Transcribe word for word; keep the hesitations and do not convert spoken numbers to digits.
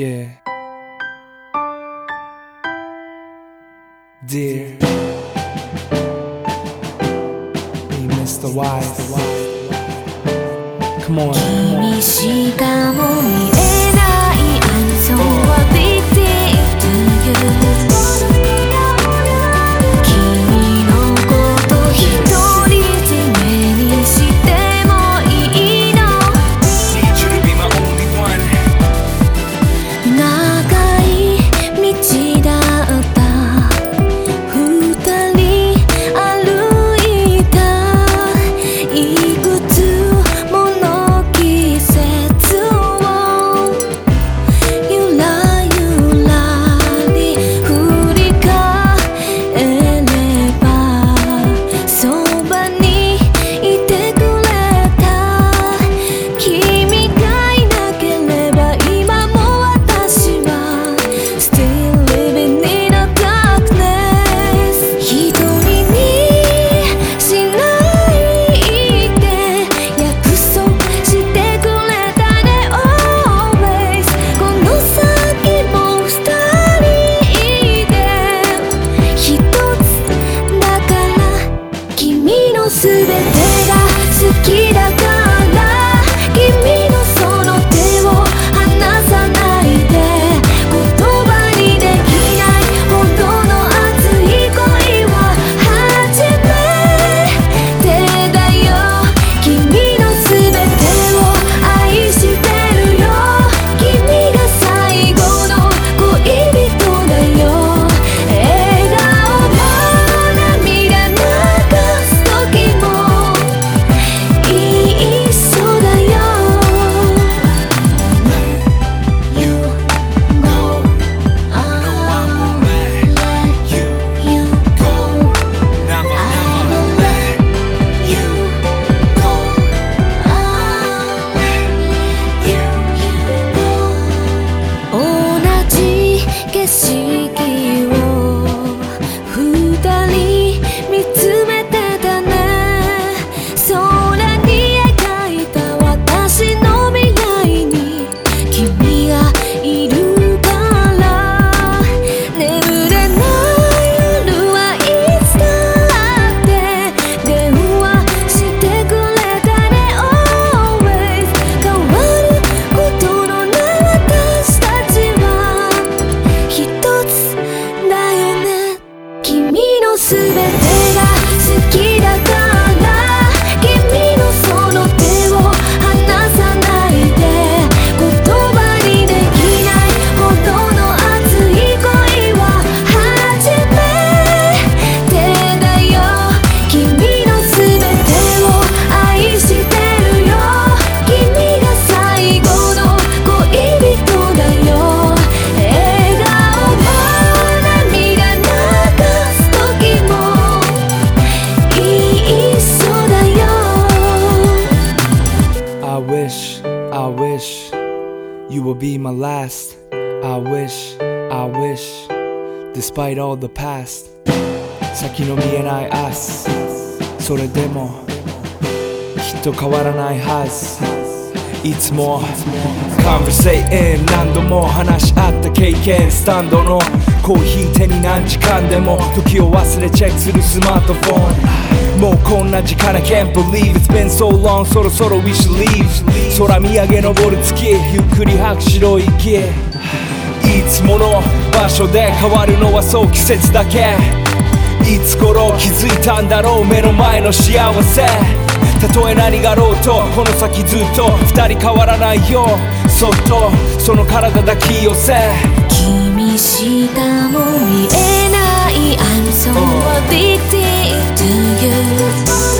Yeah. Dear me, Mister Wise. Come on. 君しかも見えない I'm so addicted to you 君のこと一人占めにしてもいいの Need you to be my only one 長い道だった二人歩いたいくつもの季節をゆらゆらに振り返ればそばにいてくれた君がいなければ今も私は Still living in a darkness 一人にしないで約束してくれたね Always この先も二人で一つだから君のすべてが好きだから君のその手を離さないで言葉にできないほどの熱い恋は初めてだよ君のすべてを愛してるよ君が最後の恋人だよ笑顔も涙流す時も一緒だよ You know I won't let you go Never, I never won't let you go同じ景色を二人見つめてたね空に描いた私の未来に君がいるから眠れない夜はいつだって電話してくれたね Always 変わることのない私たちは一つだよね君のすべてが好きだから君のその手を離さないで言葉にできないほどの熱い恋は初めてだよ君のすべてを愛してるよ君が最後の恋人だよ笑顔も涙流す時も一緒だよ I wish, I wish you will be my last. I wish, I wish, despite all the past. 先の見えない明日それでもきっと変わらないはずいつも Conversation 何度も話し合った経験スタンドのコーヒー手に何時間でも時を忘れチェックするスマートフォンもうこんな時間 I can't believe it's been so long そろそろ we should leave 空見上げ昇る月ゆっくり吐く白い息いつもの場所で変わるのはそう季節だけいつ頃気づいたんだろう目の前の幸せたとえ何があろうとこの先ずっと二人変わらないよそっとその体抱き寄せ君しかも見えない I'm so addicted to you